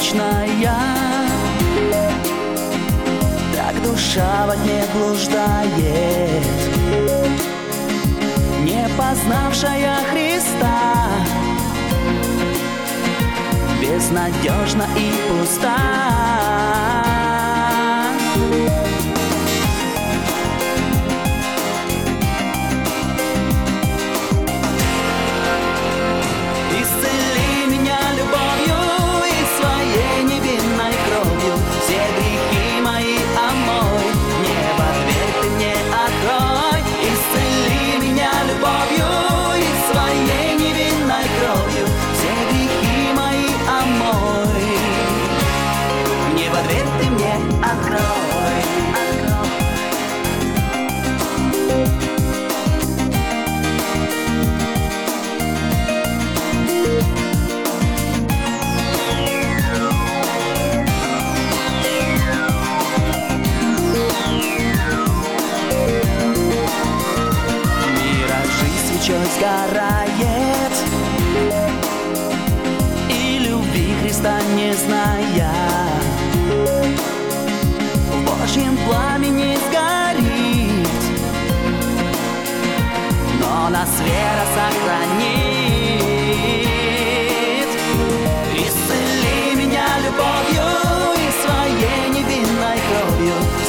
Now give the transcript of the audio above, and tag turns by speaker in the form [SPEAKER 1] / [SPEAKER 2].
[SPEAKER 1] вечная, так душа во тьме блуждает, не познавшая Христа, безнадежна и пуста. Исцели меня любовью и своей невинной кровью, все грехи мои омой, небо дверь ты мне открой. Исцели меня любовью и своей невинной кровью, все грехи мои омой, небо дверь ты мне открой. Свечой сгорает, и любви Христа не зная, в Божьем пламени сгорит, но нас вера сохранит. Исцели меня любовью и своей невинной кровью,